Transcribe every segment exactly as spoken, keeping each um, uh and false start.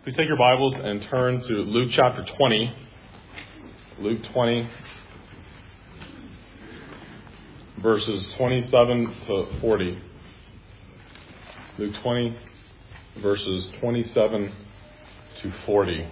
Please take your Bibles and turn to Luke chapter twenty. Luke twenty, verses twenty-seven to forty. Luke twenty, verses twenty-seven to forty.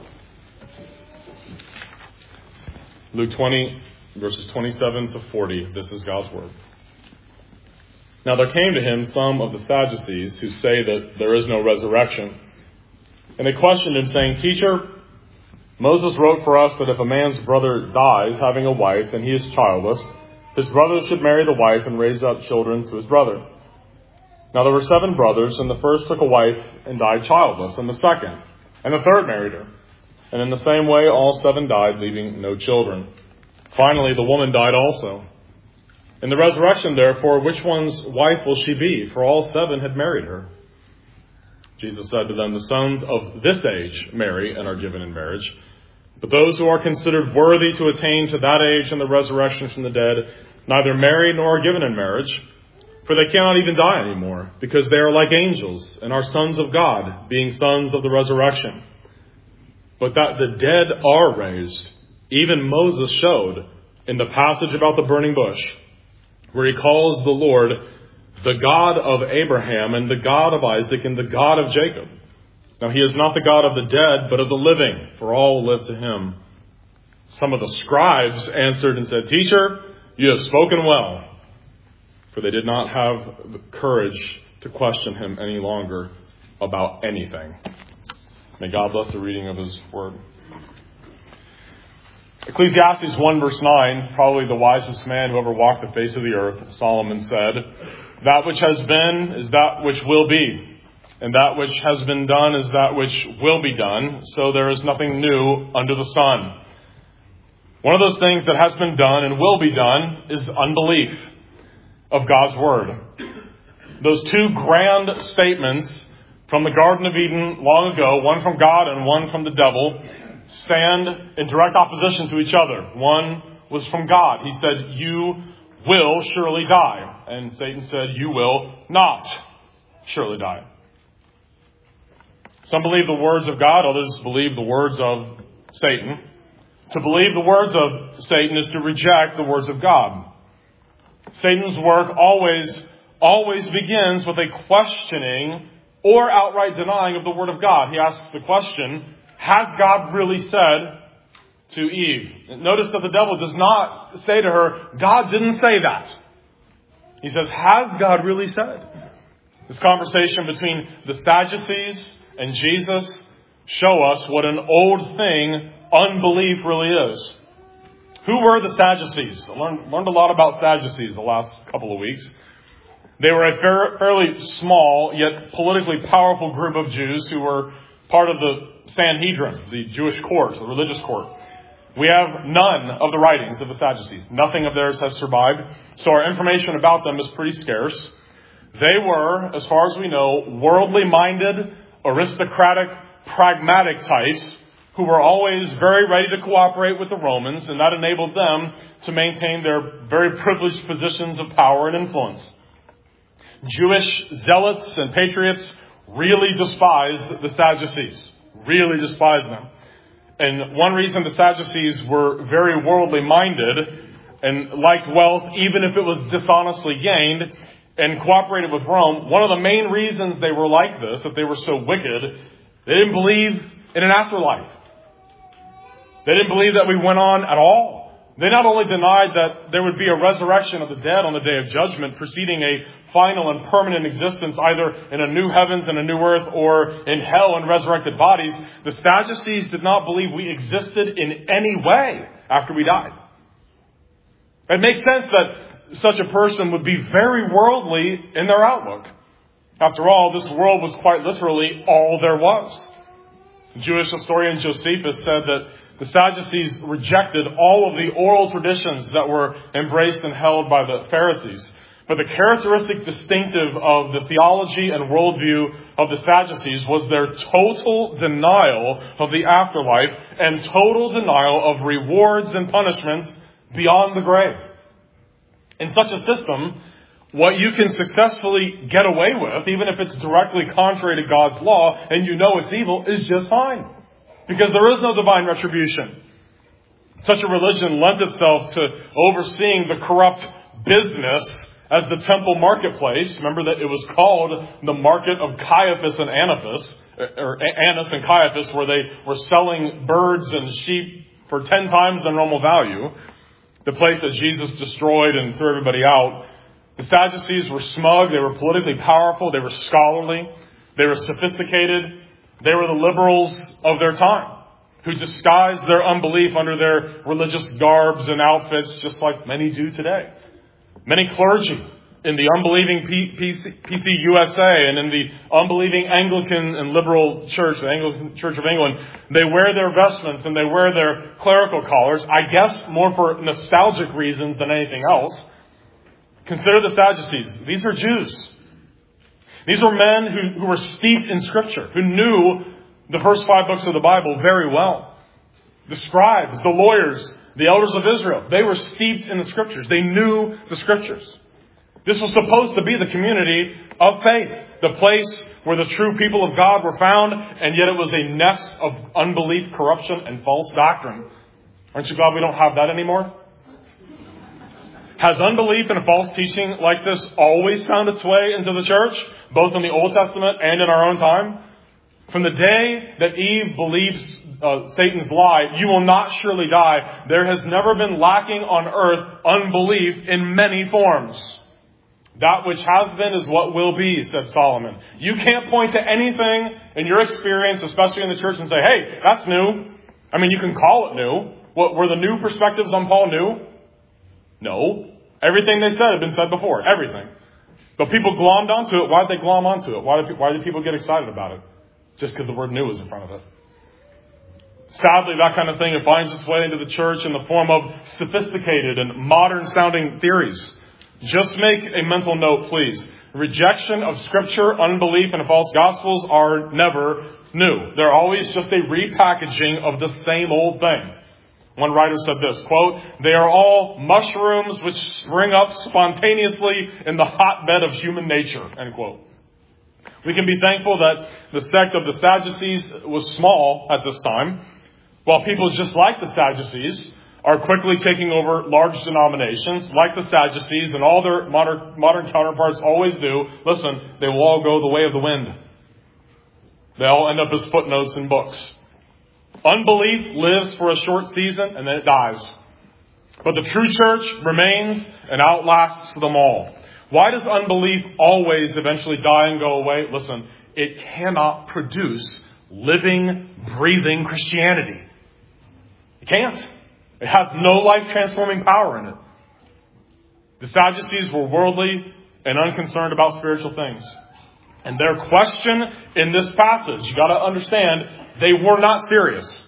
Luke twenty, verses twenty-seven to forty. This is God's Word. Now there came to him some of the Sadducees who say that there is no resurrection. And they questioned him, saying, Teacher, Moses wrote for us that if a man's brother dies having a wife and he is childless, his brother should marry the wife and raise up children to his brother. Now there were seven brothers, and the first took a wife and died childless, and the second, and the third married her. And in the same way all seven died, leaving no children. Finally the woman died also. In the resurrection, therefore, which one's wife will she be? For all seven had married her. Jesus said to them, the sons of this age marry and are given in marriage. But those who are considered worthy to attain to that age and the resurrection from the dead, neither marry nor are given in marriage. For they cannot even die anymore, because they are like angels and are sons of God, being sons of the resurrection. But that the dead are raised, even Moses showed in the passage about the burning bush, where he calls the Lord the God of Abraham and the God of Isaac and the God of Jacob. Now he is not the God of the dead, but of the living, for all live to him. Some of the scribes answered and said, Teacher, you have spoken well. For they did not have the courage to question him any longer about anything. May God bless the reading of his word. Ecclesiastes one verse nine, probably the wisest man who ever walked the face of the earth, Solomon said, that which has been is that which will be, and that which has been done is that which will be done, so there is nothing new under the sun. One of those things that has been done and will be done is unbelief of God's word. Those two grand statements from the Garden of Eden long ago, one from God and one from the devil, stand in direct opposition to each other. One was from God. He said, you will surely die. And Satan said, you will not surely die. Some believe the words of God, others believe the words of Satan. To believe the words of Satan is to reject the words of God. Satan's work always, always begins with a questioning or outright denying of the word of God. He asks the question, has God really said to Eve? Notice that the devil does not say to her, God didn't say that. He says, has God really said? This conversation between the Sadducees and Jesus show us what an old thing unbelief really is. Who were the Sadducees? I learned, learned a lot about Sadducees the last couple of weeks. They were a fair, fairly small yet politically powerful group of Jews who were part of the Sanhedrin, the Jewish court, the religious court. We have none of the writings of the Sadducees. Nothing of theirs has survived. So our information about them is pretty scarce. They were, as far as we know, worldly minded, aristocratic, pragmatic types who were always very ready to cooperate with the Romans, and that enabled them to maintain their very privileged positions of power and influence. Jewish zealots and patriots really despised the Sadducees. Really despised them. And one reason the Sadducees were very worldly minded and liked wealth, even if it was dishonestly gained, and cooperated with Rome, one of the main reasons they were like this, that they were so wicked, they didn't believe in an afterlife. They didn't believe that we went on at all. They not only denied that there would be a resurrection of the dead on the day of judgment, preceding a final and permanent existence either in a new heavens and a new earth or in hell and resurrected bodies. The Sadducees did not believe we existed in any way after we died. It makes sense that such a person would be very worldly in their outlook. After all, this world was quite literally all there was. Jewish historian Josephus said that the Sadducees rejected all of the oral traditions that were embraced and held by the Pharisees. But the characteristic distinctive of the theology and worldview of the Sadducees was their total denial of the afterlife and total denial of rewards and punishments beyond the grave. In such a system, what you can successfully get away with, even if it's directly contrary to God's law and you know it's evil, is just fine. Because there is no divine retribution. Such a religion lends itself to overseeing the corrupt business as the temple marketplace. Remember that it was called the market of Caiaphas and Annas, or Annas and Caiaphas, where they were selling birds and sheep for ten times their normal value. The place that Jesus destroyed and threw everybody out. The Sadducees were smug. They were politically powerful. They were scholarly. They were sophisticated. They were the liberals of their time, who disguised their unbelief under their religious garbs and outfits, just like many do today. Many clergy in the unbelieving P C U S A and in the unbelieving Anglican and liberal church, the Anglican Church of England, they wear their vestments and they wear their clerical collars, I guess more for nostalgic reasons than anything else. Consider the Sadducees. These are Jews. These were men who, who were steeped in Scripture, who knew the first five books of the Bible very well. The scribes, the lawyers, the elders of Israel, they were steeped in the Scriptures. They knew the Scriptures. This was supposed to be the community of faith, the place where the true people of God were found, and yet it was a nest of unbelief, corruption, and false doctrine. Aren't you glad we don't have that anymore? Has unbelief and false teaching like this always found its way into the church, both in the Old Testament and in our own time? From the day that Eve believes uh, Satan's lie, you will not surely die, there has never been lacking on earth unbelief in many forms. That which has been is what will be, said Solomon. You can't point to anything in your experience, especially in the church, and say, hey, that's new. I mean, you can call it new. What, were the new perspectives on Paul new? No. Everything they said had been said before. Everything. But people glommed onto it. Why did they glom onto it? Why did, why did people get excited about it? Just because the word new was in front of it. Sadly, that kind of thing, it finds its way into the church in the form of sophisticated and modern-sounding theories. Just make a mental note, please. Rejection of Scripture, unbelief, and false gospels are never new. They're always just a repackaging of the same old thing. One writer said this, quote, they are all mushrooms which spring up spontaneously in the hotbed of human nature, end quote. We can be thankful that the sect of the Sadducees was small at this time, while people just like the Sadducees are quickly taking over large denominations, like the Sadducees and all their modern, modern counterparts always do. Listen, they will all go the way of the wind. They all end up as footnotes in books. Unbelief lives for a short season and then it dies. But the true church remains and outlasts them all. Why does unbelief always eventually die and go away? Listen, it cannot produce living, breathing Christianity. It can't. It has no life-transforming power in it. The Sadducees were worldly and unconcerned about spiritual things. And their question in this passage, you got to understand, they were not serious.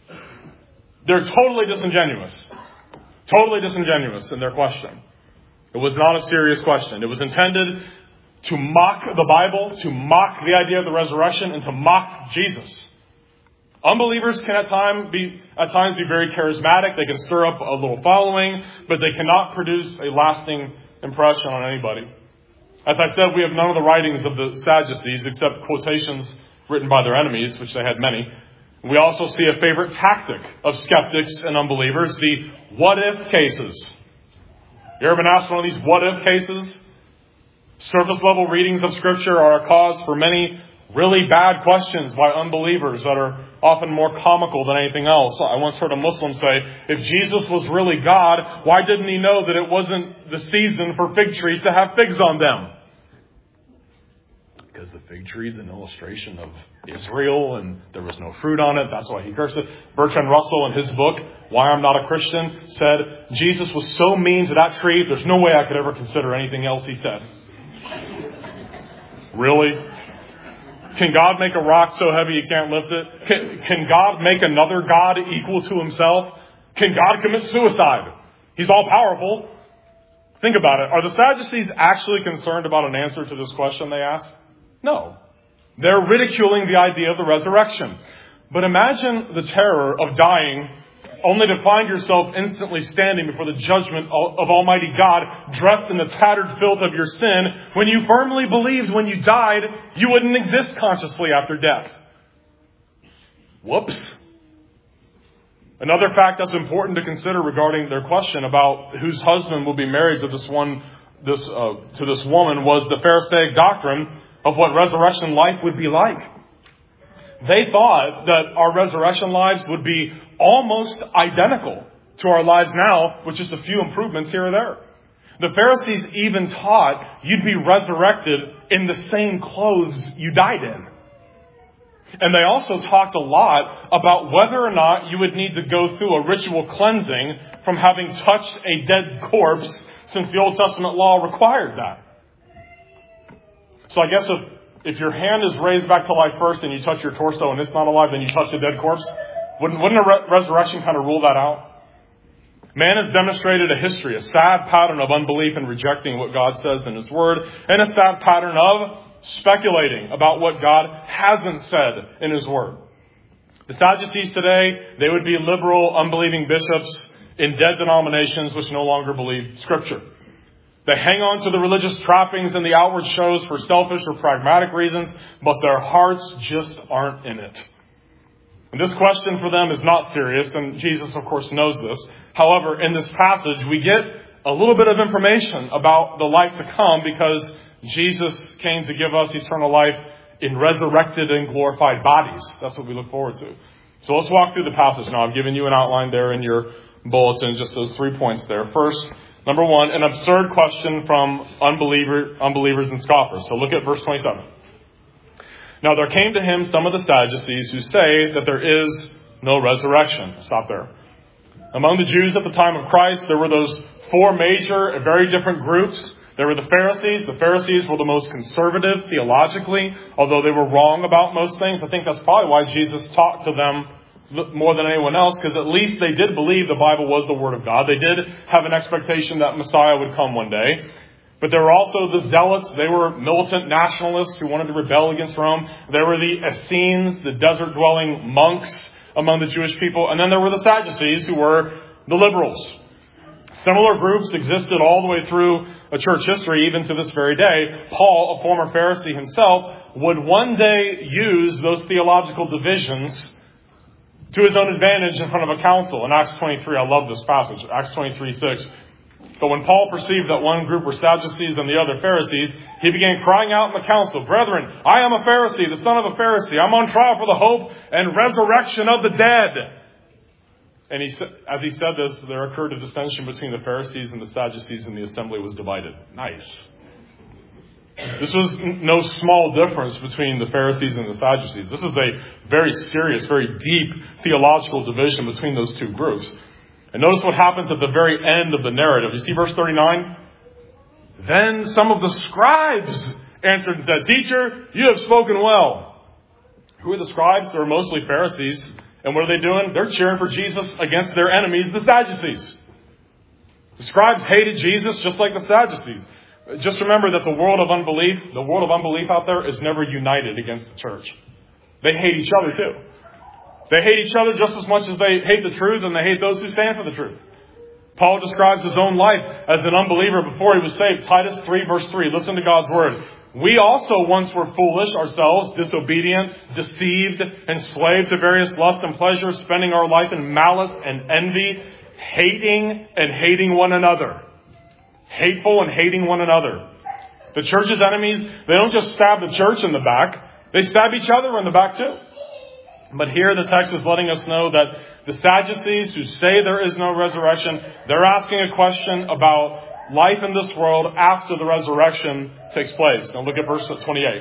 They're totally disingenuous. Totally disingenuous in their question. It was not a serious question. It was intended to mock the Bible, to mock the idea of the resurrection, and to mock Jesus. Unbelievers can at, time be, at times be very charismatic. They can stir up a little following, but they cannot produce a lasting impression on anybody. As I said, we have none of the writings of the Sadducees except quotations written by their enemies, which they had many. We also see a favorite tactic of skeptics and unbelievers, the what-if cases. You ever been asked one of these what-if cases? Surface-level readings of Scripture are a cause for many really bad questions by unbelievers that are often more comical than anything else. I once heard a Muslim say, if Jesus was really God, why didn't he know that it wasn't the season for fig trees to have figs on them? Because the fig tree is an illustration of Israel and there was no fruit on it. That's why he cursed it. Bertrand Russell in his book, Why I'm Not a Christian, said, Jesus was so mean to that tree, there's no way I could ever consider anything else he said. Really? Can God make a rock so heavy you can't lift it? Can, can God make another God equal to himself? Can God commit suicide? He's all powerful. Think about it. Are the Sadducees actually concerned about an answer to this question they ask? No. They're ridiculing the idea of the resurrection. But imagine the terror of dying only to find yourself instantly standing before the judgment of Almighty God, dressed in the tattered filth of your sin, when you firmly believed when you died, you wouldn't exist consciously after death. Whoops. Another fact that's important to consider regarding their question about whose husband will be married to this one, this uh, to this woman, was the Pharisaic doctrine of what resurrection life would be like. They thought that our resurrection lives would be almost identical to our lives now, with just a few improvements here or there. The Pharisees even taught you'd be resurrected in the same clothes you died in. And they also talked a lot about whether or not you would need to go through a ritual cleansing from having touched a dead corpse, since the Old Testament law required that. So I guess if, if your hand is raised back to life first and you touch your torso and it's not alive, then you touch a dead corpse, wouldn't, wouldn't a re- resurrection kind of rule that out? Man has demonstrated a history, a sad pattern of unbelief and rejecting what God says in His Word, and a sad pattern of speculating about what God hasn't said in His Word. The Sadducees today, they would be liberal, unbelieving bishops in dead denominations which no longer believe Scripture. They hang on to the religious trappings and the outward shows for selfish or pragmatic reasons, but their hearts just aren't in it. And this question for them is not serious, and Jesus, of course, knows this. However, in this passage, we get a little bit of information about the life to come, because Jesus came to give us eternal life in resurrected and glorified bodies. That's what we look forward to. So let's walk through the passage now. I've given you an outline there in your bulletin, just those three points there. First, number one, an absurd question from unbeliever, unbelievers and scoffers. So look at verse twenty-seven. Now there came to him some of the Sadducees who say that there is no resurrection. Stop there. Among the Jews at the time of Christ, there were those four major and very different groups. There were the Pharisees. The Pharisees were the most conservative theologically, although they were wrong about most things. I think that's probably why Jesus talked to them more than anyone else, because at least they did believe the Bible was the Word of God. They did have an expectation that Messiah would come one day. But there were also the Zealots. They were militant nationalists who wanted to rebel against Rome. There were the Essenes, the desert-dwelling monks among the Jewish people. And then there were the Sadducees, who were the liberals. Similar groups existed all the way through a church history, even to this very day. Paul, a former Pharisee himself, would one day use those theological divisions to his own advantage in front of a council. In Acts twenty-three, I love this passage, Acts twenty-three six. But when Paul perceived that one group were Sadducees and the other Pharisees, he began crying out in the council, "Brethren, I am a Pharisee, the son of a Pharisee. I'm on trial for the hope and resurrection of the dead." And he, as he said this, there occurred a dissension between the Pharisees and the Sadducees, and the assembly was divided. Nice. This was no small difference between the Pharisees and the Sadducees. This is a very serious, very deep theological division between those two groups. And notice what happens at the very end of the narrative. You see verse thirty-nine? Then some of the scribes answered and said, "Teacher, you have spoken well." Who are the scribes? They were mostly Pharisees. And what are they doing? They're cheering for Jesus against their enemies, the Sadducees. The scribes hated Jesus just like the Sadducees. Just remember that the world of unbelief, the world of unbelief out there is never united against the church. They hate each other too. They hate each other just as much as they hate the truth, and they hate those who stand for the truth. Paul describes his own life as an unbeliever before he was saved. Titus three verse three. Listen to God's word. "We also once were foolish ourselves, disobedient, deceived, enslaved to various lusts and pleasures, spending our life in malice and envy, hating and hating one another." Hateful and hating one another. The church's enemies, they don't just stab the church in the back. They stab each other in the back too. But here the text is letting us know that the Sadducees who say there is no resurrection, they're asking a question about life in this world after the resurrection takes place. Now look at verse twenty-eight.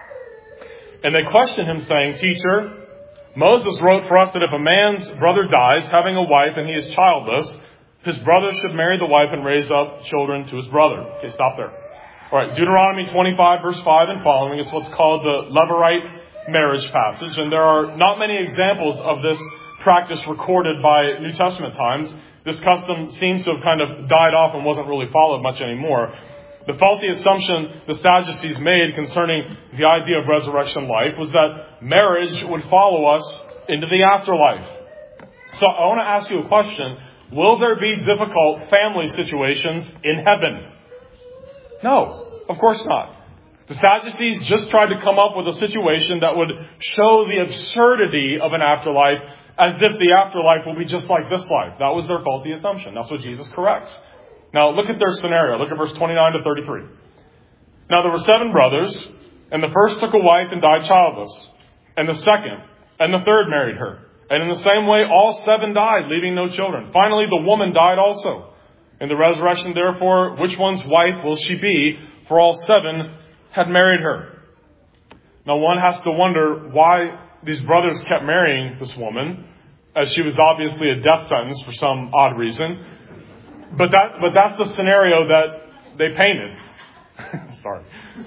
And they question him saying, "Teacher, Moses wrote for us that if a man's brother dies, having a wife, and he is childless, his brother should marry the wife and raise up children to his brother." Okay, stop there. All right, Deuteronomy twenty-five, verse five and following. It's what's called the Levirate marriage passage. And there are not many examples of this practice recorded by New Testament times. This custom seems to have kind of died off and wasn't really followed much anymore. The faulty assumption the Sadducees made concerning the idea of resurrection life was that marriage would follow us into the afterlife. So I want to ask you a question. Will there be difficult family situations in heaven? No, of course not. The Sadducees just tried to come up with a situation that would show the absurdity of an afterlife as if the afterlife will be just like this life. That was their faulty assumption. That's what Jesus corrects. Now look at their scenario. Look at verse twenty-nine to thirty-three. Now there were seven brothers, and the first took a wife and died childless, and the second and the third married her. And in the same way, all seven died, leaving no children. Finally, the woman died also. In the resurrection, therefore, which one's wife will she be? For all seven had married her. Now, one has to wonder why these brothers kept marrying this woman, as she was obviously a death sentence for some odd reason. But that, but that's the scenario that they painted. Sorry.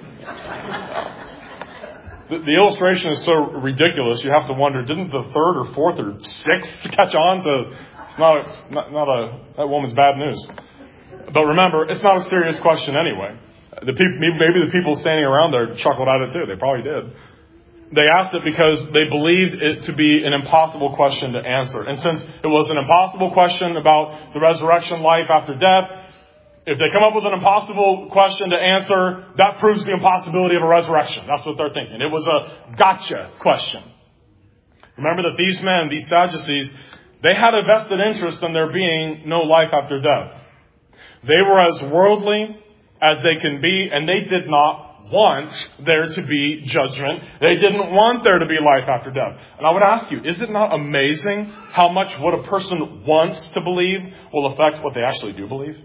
The, the illustration is so ridiculous, you have to wonder, didn't the third or fourth or sixth catch on to, it's not, a, not, not a, that woman's bad news. But remember, it's not a serious question anyway. The people, maybe the people standing around there chuckled at it too. They probably did. They asked it because they believed it to be an impossible question to answer. And since it was an impossible question about the resurrection life after death, if they come up with an impossible question to answer, that proves the impossibility of a resurrection. That's what they're thinking. It was a gotcha question. Remember that these men, these Sadducees, they had a vested interest in there being no life after death. They were as worldly as they can be, and they did not want there to be judgment. They didn't want there to be life after death. And I would ask you, is it not amazing how much what a person wants to believe will affect what they actually do believe?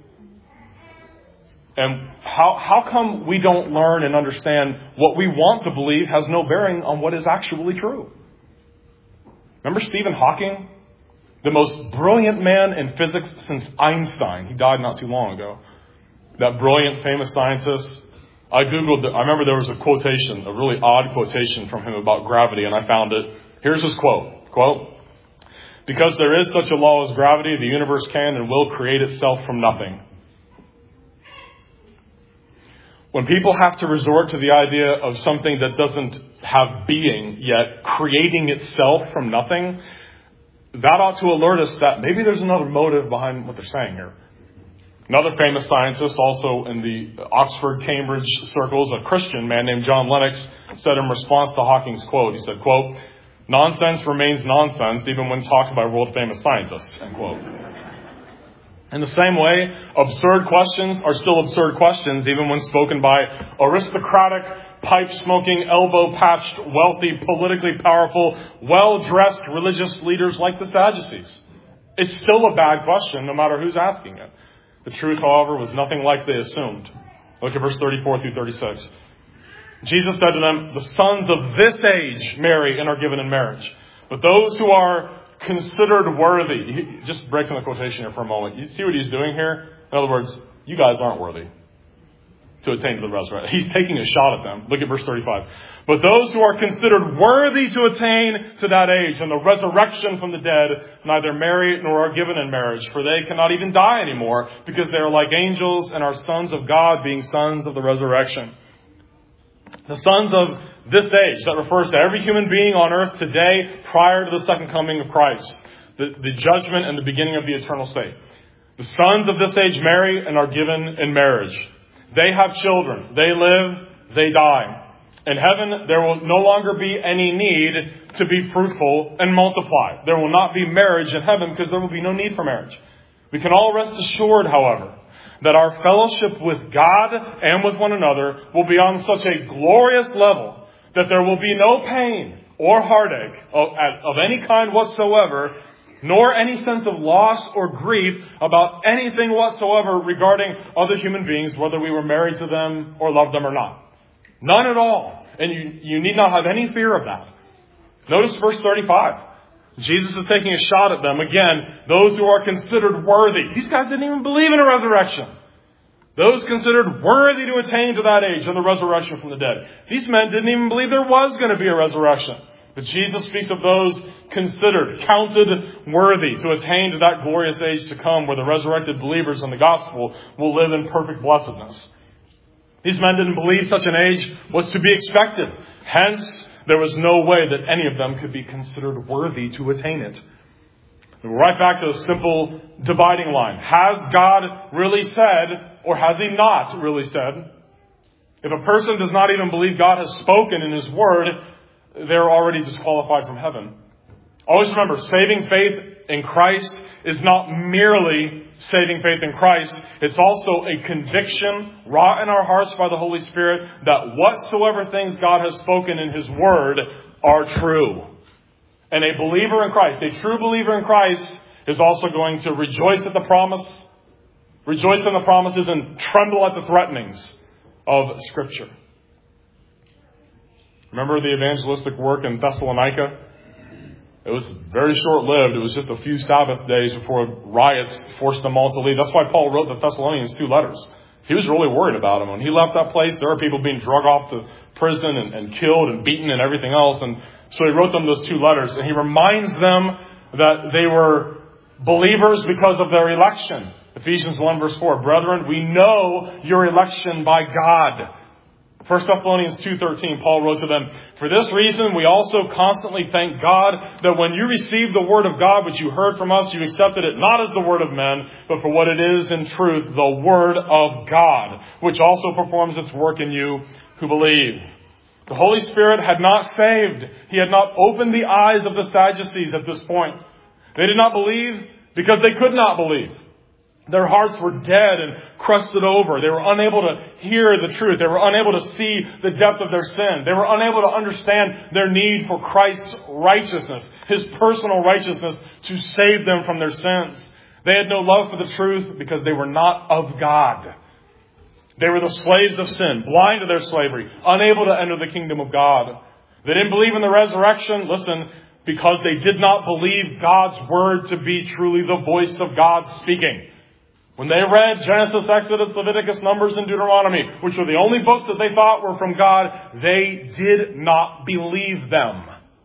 And how how come we don't learn and understand what we want to believe has no bearing on what is actually true? Remember Stephen Hawking? The most brilliant man in physics since Einstein. He died not too long ago. That brilliant, famous scientist. I Googled, the, I remember there was a quotation, a really odd quotation from him about gravity, and I found it. Here's his quote. Quote, "Because there is such a law as gravity, the universe can and will create itself from nothing." When people have to resort to the idea of something that doesn't have being yet creating itself from nothing, that ought to alert us that maybe there's another motive behind what they're saying here. Another famous scientist, also in the Oxford, Cambridge circles, a Christian man named John Lennox, said in response to Hawking's quote, he said, quote, "Nonsense remains nonsense even when talked by world-famous scientists," end quote. In the same way, absurd questions are still absurd questions even when spoken by aristocratic, pipe-smoking, elbow-patched, wealthy, politically powerful, well-dressed religious leaders like the Sadducees. It's still a bad question no matter who's asking it. The truth, however, was nothing like they assumed. Look at verse thirty-four through thirty-six. Jesus said to them, "The sons of this age marry and are given in marriage. But those who are considered worthy," he, just breaking the quotation here for a moment. You see what he's doing here? In other words, you guys aren't worthy to attain to the resurrection. He's taking a shot at them. Look at verse thirty-five. "But those who are considered worthy to attain to that age and the resurrection from the dead neither marry nor are given in marriage, for they cannot even die anymore, because they are like angels and are sons of God, being sons of the resurrection." The sons of this age, that refers to every human being on earth today prior to the second coming of Christ, the, the judgment and the beginning of the eternal state. The sons of this age marry and are given in marriage. They have children. They live. They die. In heaven, there will no longer be any need to be fruitful and multiply. There will not be marriage in heaven because there will be no need for marriage. We can all rest assured, however, that our fellowship with God and with one another will be on such a glorious level that there will be no pain or heartache of, of any kind whatsoever, nor any sense of loss or grief about anything whatsoever regarding other human beings, whether we were married to them or loved them or not. None at all. And you, you need not have any fear of that. Notice verse thirty-five. Jesus is taking a shot at them. Again, those who are considered worthy. These guys didn't even believe in a resurrection. Those considered worthy to attain to that age and the resurrection from the dead. These men didn't even believe there was going to be a resurrection. But Jesus speaks of those considered, counted worthy to attain to that glorious age to come where the resurrected believers in the gospel will live in perfect blessedness. These men didn't believe such an age was to be expected. Hence, there was no way that any of them could be considered worthy to attain it. We're right back to a simple dividing line. Has God really said, or has He not really said? If a person does not even believe God has spoken in His Word, they're already disqualified from heaven. Always remember, saving faith in Christ is not merely saving faith in Christ. It's also a conviction wrought in our hearts by the Holy Spirit that whatsoever things God has spoken in His Word are true. And a believer in Christ, a true believer in Christ, is also going to rejoice at the promise, rejoice in the promises, and tremble at the threatenings of Scripture. Remember the evangelistic work in Thessalonica? It was very short-lived. It was just a few Sabbath days before riots forced them all to leave. That's why Paul wrote the Thessalonians two letters. He was really worried about them. When he left that place, there were people being drug off to prison and, and killed and beaten and everything else. And so he wrote them those two letters. And he reminds them that they were believers because of their election. Ephesians one verse four, brethren, we know your election by God. First Thessalonians two thirteen, Paul wrote to them, for this reason we also constantly thank God that when you received the word of God which you heard from us, you accepted it not as the word of men, but for what it is in truth, the word of God, which also performs its work in you who believe. The Holy Spirit had not saved. He had not opened the eyes of the Sadducees at this point. They did not believe because they could not believe. Their hearts were dead and crusted over. They were unable to hear the truth. They were unable to see the depth of their sin. They were unable to understand their need for Christ's righteousness, His personal righteousness to save them from their sins. They had no love for the truth because they were not of God. They were the slaves of sin, blind to their slavery, unable to enter the kingdom of God. They didn't believe in the resurrection, listen, because they did not believe God's word to be truly the voice of God speaking. When they read Genesis, Exodus, Leviticus, Numbers, and Deuteronomy, which were the only books that they thought were from God, they did not believe them.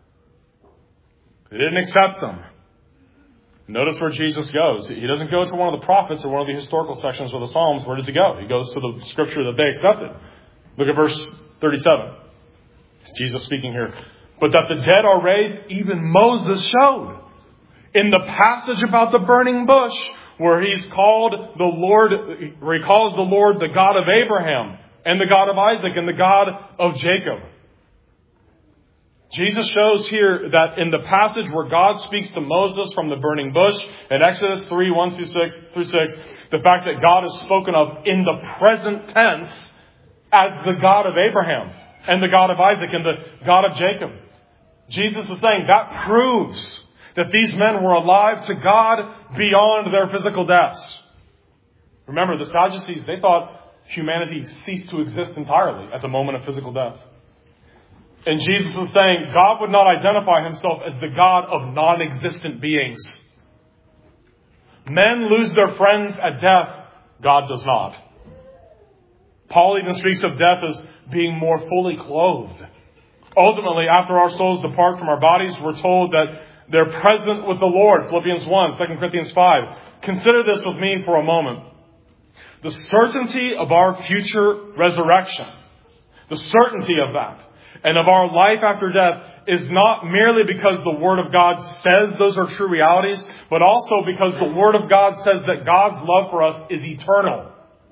They didn't accept them. Notice where Jesus goes. He doesn't go to one of the prophets or one of the historical sections of the Psalms. Where does He go? He goes to the scripture that they accepted. Look at verse thirty-seven. It's Jesus speaking here. But that the dead are raised, even Moses showed. In the passage about the burning bush, where he's called the Lord, where he calls the Lord the God of Abraham and the God of Isaac and the God of Jacob. Jesus shows here that in the passage where God speaks to Moses from the burning bush, in Exodus three, one through six, through six, the fact that God is spoken of in the present tense as the God of Abraham and the God of Isaac and the God of Jacob. Jesus is saying that proves that these men were alive to God beyond their physical deaths. Remember, the Sadducees, they thought humanity ceased to exist entirely at the moment of physical death. And Jesus is saying God would not identify Himself as the God of non-existent beings. Men lose their friends at death. God does not. Paul even speaks of death as being more fully clothed. Ultimately, after our souls depart from our bodies, we're told that they're present with the Lord. Philippians one, Second Corinthians five. Consider this with me for a moment. The certainty of our future resurrection, the certainty of that, and of our life after death is not merely because the Word of God says those are true realities, but also because the Word of God says that God's love for us is eternal.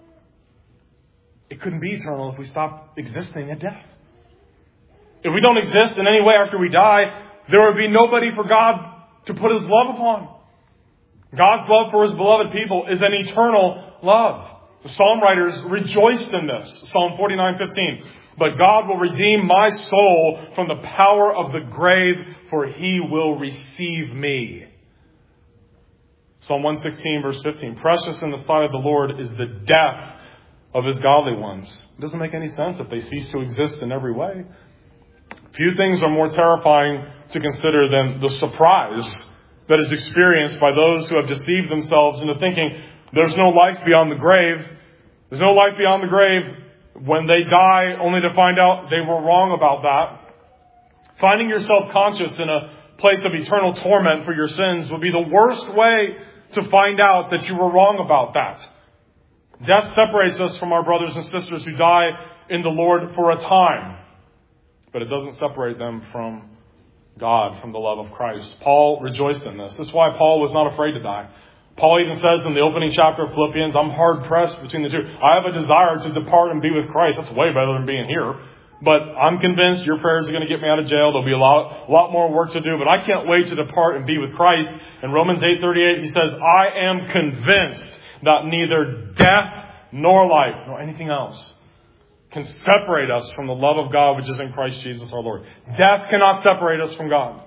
It couldn't be eternal if we stopped existing at death. If we don't exist in any way after we die, there would be nobody for God to put His love upon. God's love for His beloved people is an eternal love. The psalm writers rejoiced in this. Psalm forty-nine fifteen. But God will redeem my soul from the power of the grave, for He will receive me. Psalm one sixteen verse fifteen. Precious in the sight of the Lord is the death of His godly ones. It doesn't make any sense if they cease to exist in every way. Few things are more terrifying to consider than the surprise that is experienced by those who have deceived themselves into thinking there's no life beyond the grave. There's no life beyond the grave when they die, only to find out they were wrong about that. Finding yourself conscious in a place of eternal torment for your sins would be the worst way to find out that you were wrong about that. Death separates us from our brothers and sisters who die in the Lord for a time. But it doesn't separate them from God from the love of Christ. Paul rejoiced in this. This is why Paul was not afraid to die. Paul even says in the opening chapter of Philippians, I'm hard pressed between the two. I have a desire to depart and be with Christ. That's way better than being here. But I'm convinced your prayers are going to get me out of jail. There'll be a lot, a lot more work to do. But I can't wait to depart and be with Christ. In Romans eight thirty-eight, he says, I am convinced that neither death nor life nor anything else can separate us from the love of God which is in Christ Jesus our Lord. Death cannot separate us from God.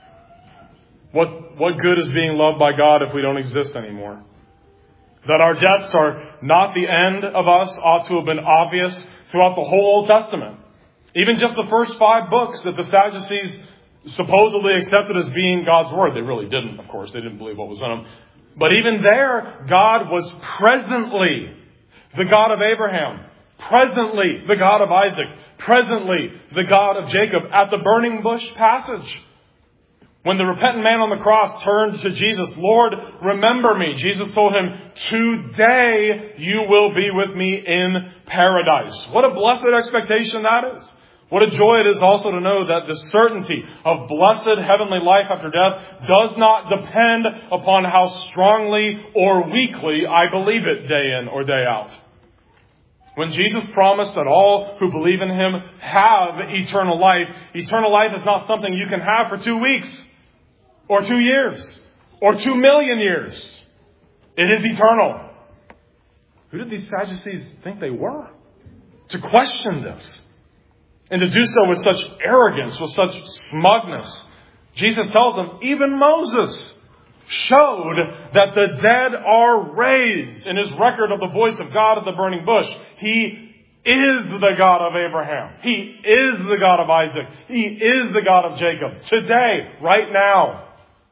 What, what good is being loved by God if we don't exist anymore? That our deaths are not the end of us ought to have been obvious throughout the whole Old Testament. Even just the first five books that the Sadducees supposedly accepted as being God's Word. They really didn't, of course. They didn't believe what was in them. But even there, God was presently the God of Abraham. Presently the God of Isaac. Presently the God of Jacob. At the burning bush passage, when the repentant man on the cross turned to Jesus, Lord, remember me. Jesus told him, today you will be with me in paradise. What a blessed expectation that is. What a joy it is also to know that the certainty of blessed heavenly life after death does not depend upon how strongly or weakly I believe it day in or day out. When Jesus promised that all who believe in Him have eternal life, eternal life is not something you can have for two weeks. Or two years. Or two million years. It is eternal. Who did these Sadducees think they were? To question this. And to do so with such arrogance, with such smugness. Jesus tells them, even Moses showed that the dead are raised in his record of the voice of God at the burning bush. He is the God of Abraham. He is the God of Isaac. He is the God of Jacob. Today, right now.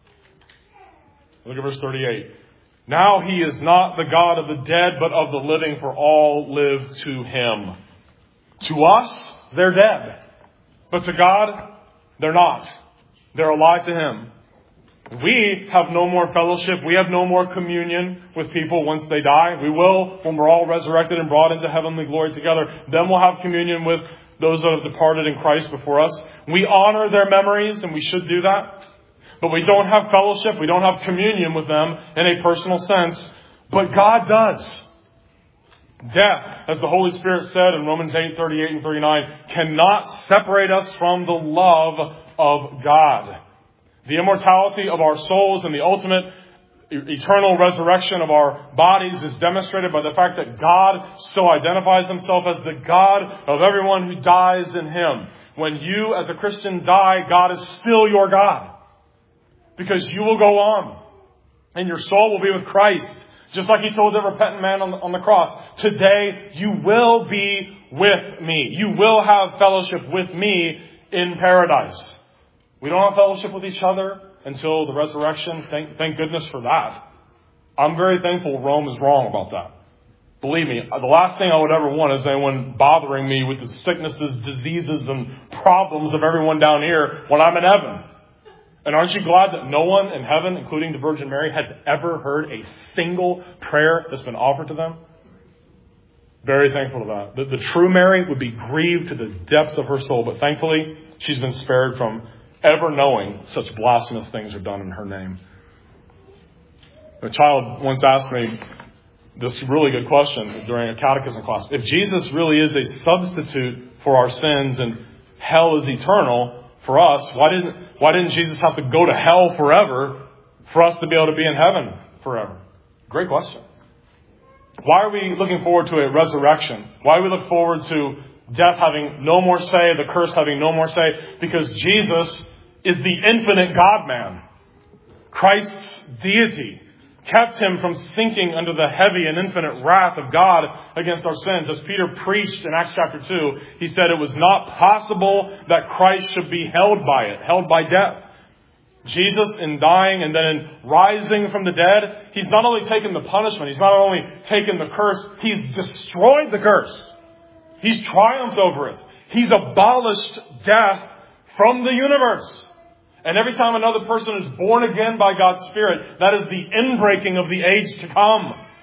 Look at verse thirty-eight. Now He is not the God of the dead, but of the living, for all live to Him. To us, they're dead. But to God, they're not. They're alive to Him. We have no more fellowship. We have no more communion with people once they die. We will when we're all resurrected and brought into heavenly glory together. Then we'll have communion with those that have departed in Christ before us. We honor their memories, and we should do that. But we don't have fellowship. We don't have communion with them in a personal sense. But God does. Death, as the Holy Spirit said in Romans eight thirty-eight and thirty-nine, cannot separate us from the love of God. The immortality of our souls and the ultimate eternal resurrection of our bodies is demonstrated by the fact that God so identifies Himself as the God of everyone who dies in Him. When you as a Christian die, God is still your God. Because you will go on. And your soul will be with Christ. Just like He told the repentant man on the, on the cross. Today, you will be with me. You will have fellowship with me in paradise. We don't have fellowship with each other until the resurrection. Thank, thank goodness for that. I'm very thankful Rome is wrong about that. Believe me, the last thing I would ever want is anyone bothering me with the sicknesses, diseases, and problems of everyone down here when I'm in heaven. And aren't you glad that no one in heaven, including the Virgin Mary, has ever heard a single prayer that's been offered to them? Very thankful to that. The, the true Mary would be grieved to the depths of her soul, but thankfully she's been spared from ever knowing such blasphemous things are done in her name. A child once asked me this really good question during a catechism class. If Jesus really is a substitute for our sins and hell is eternal for us, why didn't why didn't Jesus have to go to hell forever for us to be able to be in heaven forever? Great question. Why are we looking forward to a resurrection? Why do we look forward to death having no more say, the curse having no more say? Because Jesus is the infinite God-man. Christ's deity kept Him from sinking under the heavy and infinite wrath of God against our sins. As Peter preached in Acts chapter two, he said it was not possible that Christ should be held by it, held by death. Jesus, in dying and then in rising from the dead, He's not only taken the punishment, He's not only taken the curse, He's destroyed the curse. He's triumphed over it. He's abolished death from the universe. And every time another person is born again by God's Spirit, that is the inbreaking of the age to come.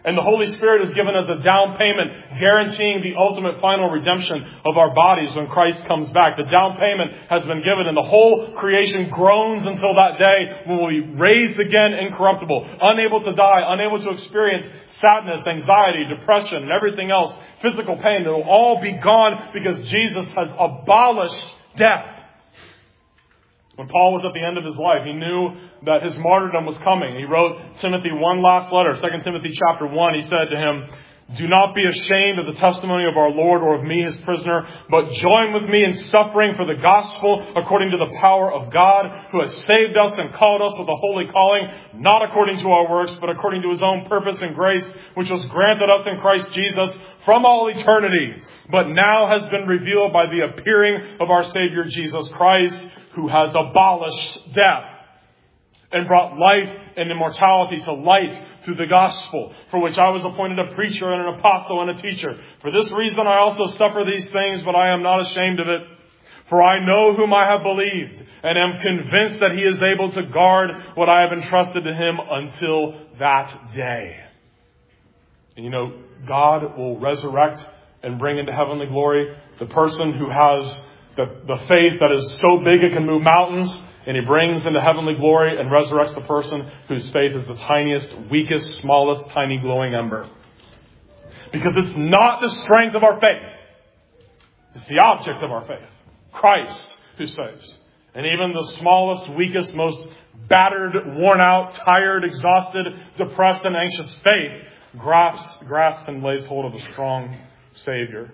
And the Holy Spirit has given us a down payment guaranteeing the ultimate final redemption of our bodies when Christ comes back. The down payment has been given, and the whole creation groans until that day when we'll be raised again incorruptible, unable to die, unable to experience sadness, anxiety, depression, and everything else, physical pain. It will all be gone because Jesus has abolished death. When Paul was at the end of his life, he knew that his martyrdom was coming. He wrote Timothy one last letter, Second Timothy chapter one. He said to him, "Do not be ashamed of the testimony of our Lord or of me, his prisoner, but join with me in suffering for the gospel according to the power of God, who has saved us and called us with a holy calling, not according to our works, but according to his own purpose and grace, which was granted us in Christ Jesus from all eternity, but now has been revealed by the appearing of our Savior Jesus Christ, who has abolished death and brought life and immortality to light through the gospel, for which I was appointed a preacher and an apostle and a teacher. For this reason I also suffer these things, but I am not ashamed of it. For I know whom I have believed, and am convinced that he is able to guard what I have entrusted to him until that day." And you know, God will resurrect and bring into heavenly glory the person who has the, the faith that is so big it can move mountains, and he brings into heavenly glory and resurrects the person whose faith is the tiniest, weakest, smallest, tiny glowing ember. Because it's not the strength of our faith. It's the object of our faith. Christ who saves. And even the smallest, weakest, most battered, worn out, tired, exhausted, depressed, and anxious faith grasps, grasps and lays hold of a strong Savior.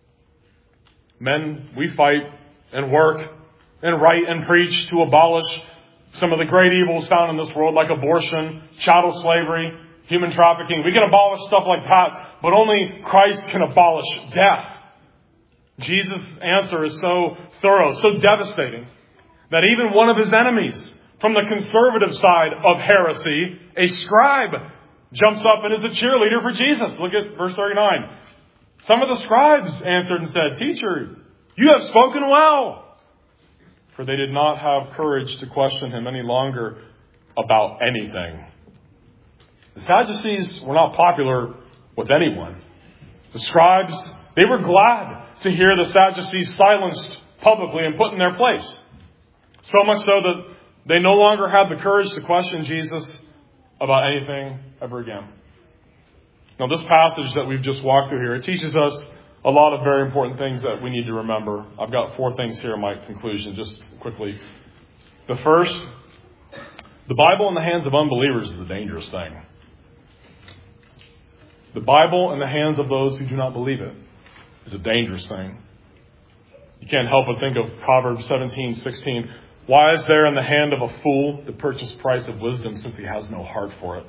Men, we fight and work and write and preach to abolish some of the great evils found in this world, like abortion, chattel slavery, human trafficking. We can abolish stuff like that, but only Christ can abolish death. Jesus' answer is so thorough, so devastating, that even one of his enemies from the conservative side of heresy, a scribe, jumps up and is a cheerleader for Jesus. Look at verse thirty-nine. Some of the scribes answered and said, "Teacher, you have spoken well." For they did not have courage to question him any longer about anything. The Sadducees were not popular with anyone. The scribes, they were glad to hear the Sadducees silenced publicly and put in their place. So much so that they no longer had the courage to question Jesus about anything ever again. Now, this passage that we've just walked through here, it teaches us a lot of very important things that we need to remember. I've got four things here in my conclusion, just quickly. The first, the Bible in the hands of unbelievers is a dangerous thing. The Bible in the hands of those who do not believe it is a dangerous thing. You can't help but think of Proverbs seventeen sixteen. "Why is there in the hand of a fool the purchase price of wisdom, since he has no heart for it?"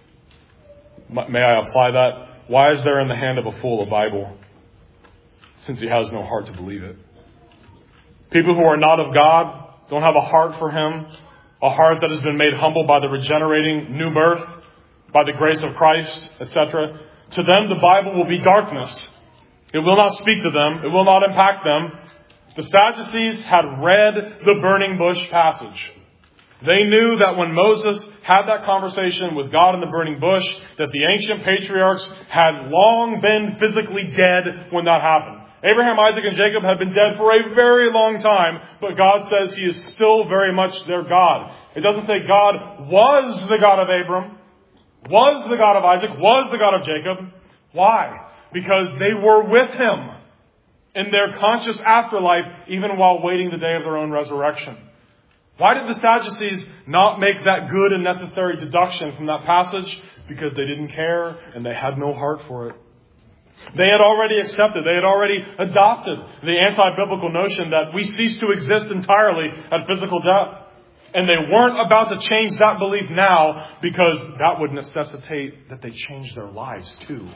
May I apply that? Why is there in the hand of a fool a Bible, since he has no heart to believe it? People who are not of God don't have a heart for him, a heart that has been made humble by the regenerating new birth, by the grace of Christ, et cetera. To them, the Bible will be darkness. It will not speak to them. It will not impact them. The Sadducees had read the burning bush passage. They knew that when Moses had that conversation with God in the burning bush, that the ancient patriarchs had long been physically dead when that happened. Abraham, Isaac, and Jacob had been dead for a very long time, but God says he is still very much their God. It doesn't say God was the God of Abram, was the God of Isaac, was the God of Jacob. Why? Because they were with him in their conscious afterlife, even while waiting the day of their own resurrection. Why did the Sadducees not make that good and necessary deduction from that passage? Because they didn't care and they had no heart for it. They had already accepted, they had already adopted the anti-biblical notion that we cease to exist entirely at physical death. And they weren't about to change that belief now, because that would necessitate that they change their lives too.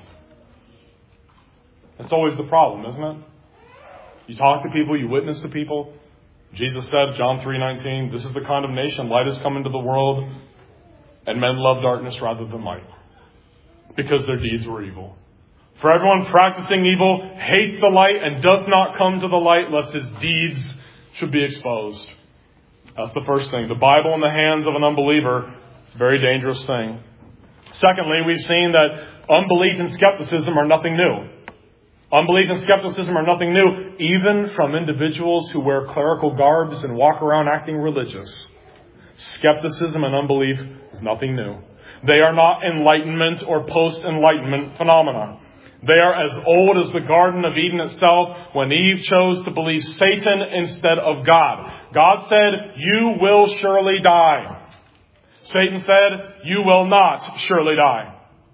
That's always the problem, isn't it? You talk to people, you witness to people. Jesus said, John three nineteen, "This is the condemnation. Light has come into the world, and men love darkness rather than light, because their deeds were evil. For everyone practicing evil hates the light and does not come to the light, lest his deeds should be exposed." That's the first thing. The Bible in the hands of an unbeliever is a very dangerous thing. Secondly, we've seen that unbelief and skepticism are nothing new. Unbelief and skepticism are nothing new, even from individuals who wear clerical garbs and walk around acting religious. Skepticism and unbelief is nothing new. They are not Enlightenment or post-Enlightenment phenomena. They are as old as the Garden of Eden itself, when Eve chose to believe Satan instead of God. God said, "You will surely die." Satan said, "You will not surely die."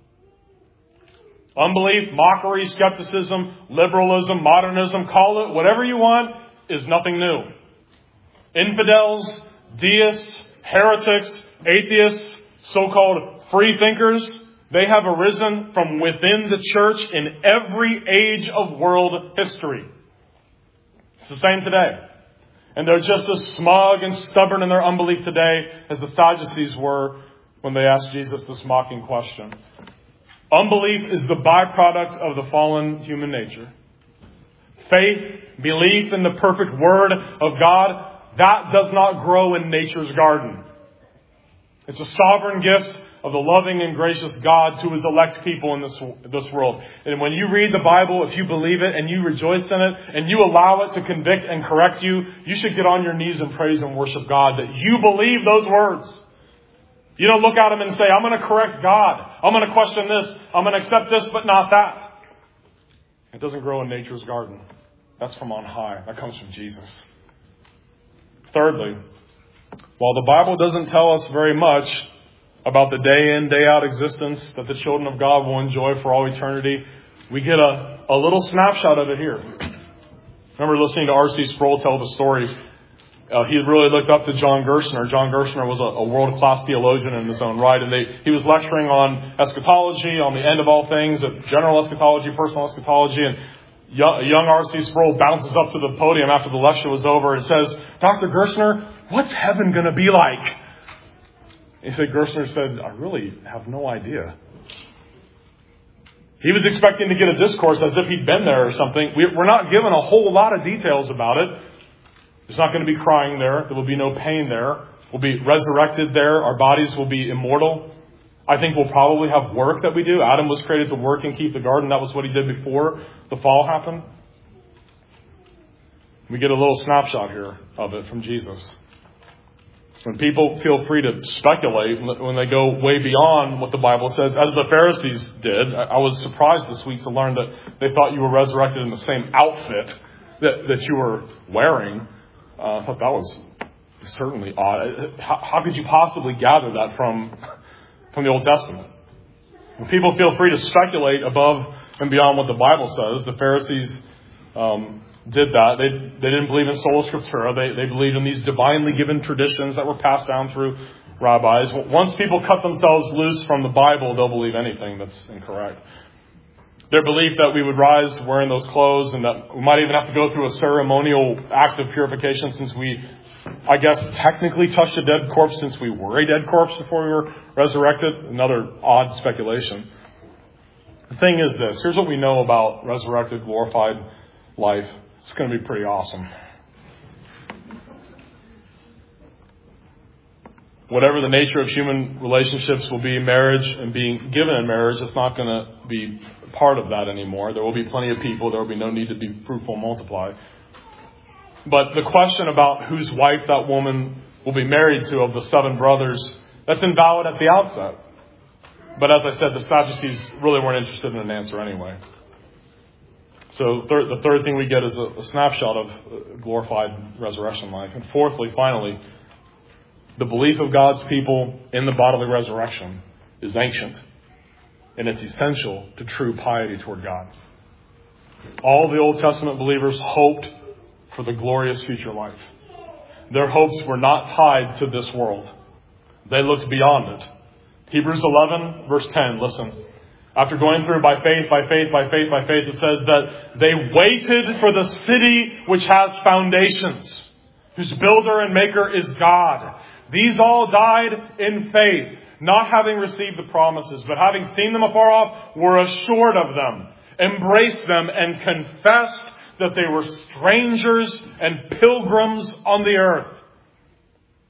Unbelief, mockery, skepticism, liberalism, modernism, call it whatever you want, is nothing new. Infidels, deists, heretics, atheists, so-called free thinkers, they have arisen from within the church in every age of world history. It's the same today. And they're just as smug and stubborn in their unbelief today as the Sadducees were when they asked Jesus this mocking question. Unbelief is the byproduct of the fallen human nature. Faith, belief in the perfect Word of God, that does not grow in nature's garden. It's a sovereign gift of the loving and gracious God to His elect people in this, this world. And when you read the Bible, if you believe it and you rejoice in it and you allow it to convict and correct you, you should get on your knees and praise and worship God that you believe those words. You don't look at them and say, "I'm going to correct God. I'm going to question this. I'm going to accept this, but not that." It doesn't grow in nature's garden. That's from on high. That comes from Jesus. Thirdly, while the Bible doesn't tell us very much about the day in, day out existence that the children of God will enjoy for all eternity, we get a, a little snapshot of it here. I remember listening to R C Sproul tell the story. Uh, he really looked up to John Gerstner. John Gerstner was a, a world-class theologian in his own right, and they, he was lecturing on eschatology, on the end of all things, general eschatology, personal eschatology, and young, young R C Sproul bounces up to the podium after the lecture was over and says, "Doctor Gerstner, what's heaven going to be like?" He said, Gerstner said, "I really have no idea." He was expecting to get a discourse as if he'd been there or something. We're not given a whole lot of details about it. There's not going to be crying there. There will be no pain there. We'll be resurrected there. Our bodies will be immortal. I think we'll probably have work that we do. Adam was created to work and keep the garden. That was what he did before the fall happened. We get a little snapshot here of it from Jesus. When people feel free to speculate, when they go way beyond what the Bible says, as the Pharisees did, I was surprised this week to learn that they thought you were resurrected in the same outfit that, that you were wearing. Uh, I thought that was certainly odd. How, how could you possibly gather that from, from the Old Testament? When people feel free to speculate above and beyond what the Bible says, the Pharisees um, did that. They they didn't believe in sola scriptura. They they believed in these divinely given traditions that were passed down through rabbis. Once people cut themselves loose from the Bible, they'll believe anything that's incorrect. Their belief that we would rise wearing those clothes and that we might even have to go through a ceremonial act of purification since we, I guess, technically touched a dead corpse since we were a dead corpse before we were resurrected. Another odd speculation. The thing is this. Here's what we know about resurrected, glorified life. It's going to be pretty awesome. Whatever the nature of human relationships will be in marriage and being given in marriage, it's not going to be part of that anymore. There will be plenty of people. There will be no need to be fruitful and multiply. But the question about whose wife that woman will be married to of the seven brothers, that's invalid at the outset. But as I said, the Sadducees really weren't interested in an answer anyway. So third, the third thing we get is a, a snapshot of glorified resurrection life. And fourthly, finally, the belief of God's people in the bodily resurrection is ancient, and it's essential to true piety toward God. All the Old Testament believers hoped for the glorious future life. Their hopes were not tied to this world. They looked beyond it. Hebrews eleven, verse ten, listen. After going through by faith, by faith, by faith, by faith, it says that they waited for the city which has foundations, whose builder and maker is God. These all died in faith, not having received the promises, but having seen them afar off, were assured of them, embraced them, and confessed that they were strangers and pilgrims on the earth.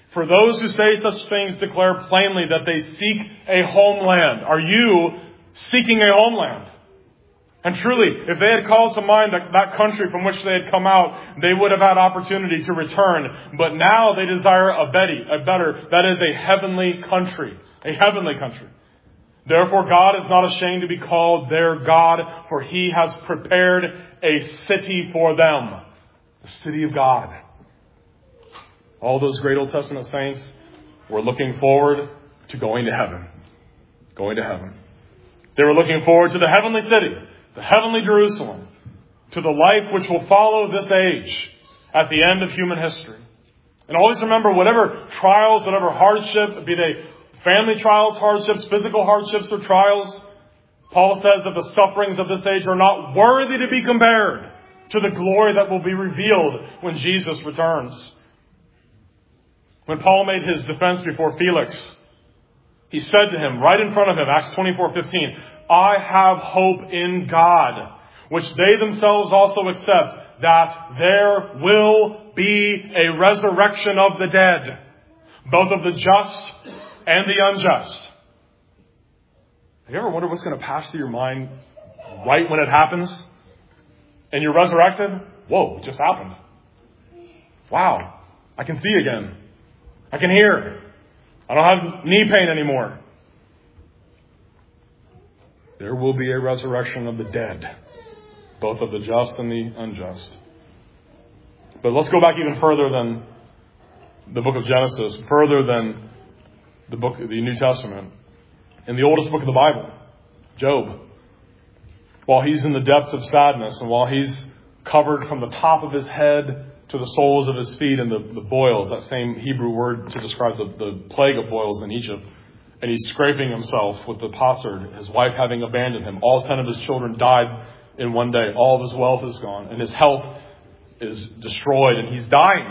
For those who say such things declare plainly that they seek a homeland. Are you seeking a homeland? And truly, if they had called to mind that, that country from which they had come out, they would have had opportunity to return. But now they desire a better, a better, that is a heavenly country. A heavenly country. Therefore God is not ashamed to be called their God, for He has prepared a city for them. The city of God. All those great Old Testament saints were looking forward to going to heaven. Going to heaven. They were looking forward to the heavenly city, the heavenly Jerusalem, to the life which will follow this age at the end of human history. And always remember, whatever trials, whatever hardship, be they family trials, hardships, physical hardships or trials, Paul says that the sufferings of this age are not worthy to be compared to the glory that will be revealed when Jesus returns. When Paul made his defense before Felix, he said to him, right in front of him, Acts twenty-four fifteen, I have hope in God, which they themselves also accept, that there will be a resurrection of the dead, both of the just and the unjust. Have you ever wondered what's going to pass through your mind right when it happens? And you're resurrected? Whoa, it just happened. Wow, I can see again. I can hear. I don't have knee pain anymore. There will be a resurrection of the dead, both of the just and the unjust. But let's go back even further than the book of Genesis, further than the book, the New Testament. In the oldest book of the Bible, Job, while he's in the depths of sadness and while he's covered from the top of his head to the soles of his feet in the, the boils, that same Hebrew word to describe the, the plague of boils in Egypt. And he's scraping himself with the potsherd, his wife having abandoned him. All ten of his children died in one day. All of his wealth is gone. And his health is destroyed. And he's dying.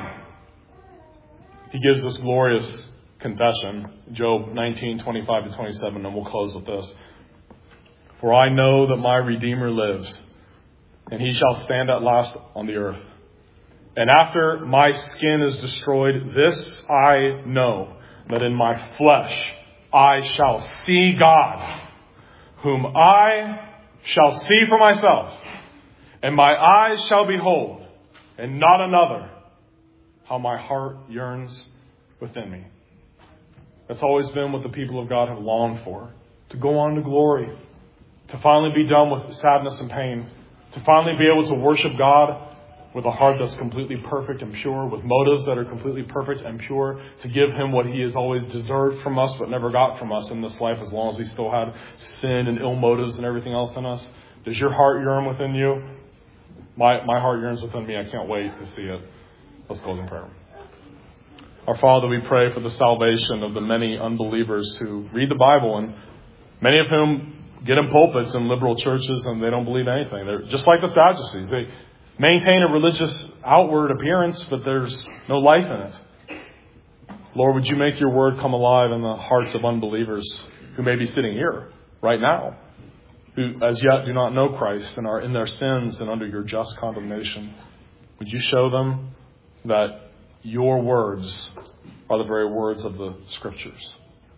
He gives this glorious confession. Job nineteen, twenty-five to twenty-seven. And we'll close with this. For I know that my Redeemer lives, and He shall stand at last on the earth. And after my skin is destroyed, this I know, that in my flesh I shall see God, whom I shall see for myself, and my eyes shall behold, and not another, how my heart yearns within me. That's always been what the people of God have longed for, to go on to glory, to finally be done with sadness and pain, to finally be able to worship God with a heart that's completely perfect and pure, with motives that are completely perfect and pure, to give Him what He has always deserved from us but never got from us in this life, as long as we still have sin and ill motives and everything else in us. Does your heart yearn within you? My, my heart yearns within me. I can't wait to see it. Let's close in prayer. Our Father, we pray for the salvation of the many unbelievers who read the Bible, and many of whom get in pulpits in liberal churches and they don't believe anything. They're just like the Sadducees. They maintain a religious outward appearance, but there's no life in it. Lord, would you make your word come alive in the hearts of unbelievers who may be sitting here right now, who as yet do not know Christ and are in their sins and under your just condemnation. Would you show them that your words are the very words of the Scriptures?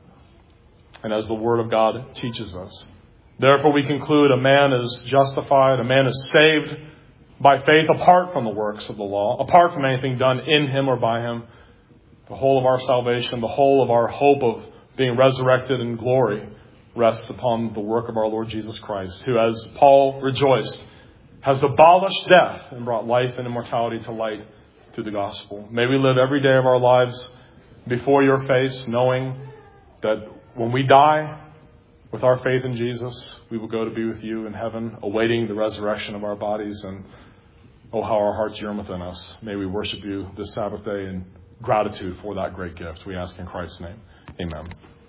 And as the Word of God teaches us. Therefore we conclude a man is justified, a man is saved by faith apart from the works of the law, apart from anything done in him or by him. The whole of our salvation, the whole of our hope of being resurrected in glory rests upon the work of our Lord Jesus Christ, who, as Paul rejoiced, has abolished death and brought life and immortality to light through the gospel. May we live every day of our lives before your face, knowing that when we die, with our faith in Jesus, we will go to be with you in heaven, awaiting the resurrection of our bodies. And oh, how our hearts yearn within us. May we worship you this Sabbath day in gratitude for that great gift. We ask in Christ's name. Amen.